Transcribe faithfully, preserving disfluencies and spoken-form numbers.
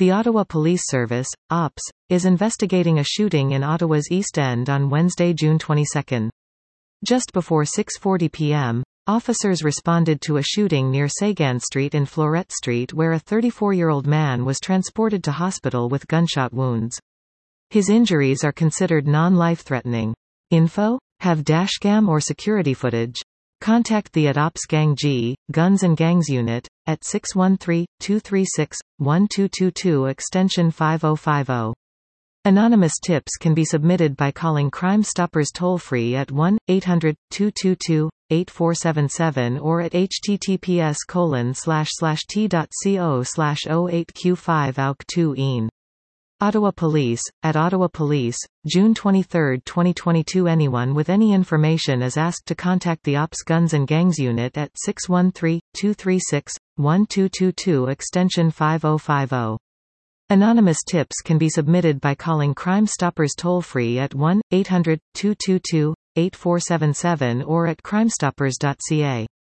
The Ottawa Police Service, O P S, is investigating a shooting in Ottawa's East End on Wednesday, June twenty-second. Just before six forty p m, officers responded to a shooting near Sagan Street and Florette Street where a thirty-four-year-old man was transported to hospital with gunshot wounds. His injuries are considered non-life-threatening. Info? Have dashcam or security footage? Contact the at O P S Gang G, Guns and Gangs Unit, at six one three, two three six, one two two two extension five oh five oh. Anonymous tips can be submitted by calling Crime Stoppers toll-free at one eight hundred, two two two, eight four seven seven or at https colon slash slash t.co slash 08q5auk2en. Ottawa Police, at Ottawa Police, June twenty-third, twenty twenty-two. Anyone with any information is asked to contact the O P S Guns and Gangs Unit at six one three, two three six, one two two two extension five oh five oh. Anonymous tips can be submitted by calling Crime Stoppers toll-free at one eight hundred, two two two, eight four seven seven or at crimestoppers dot c a.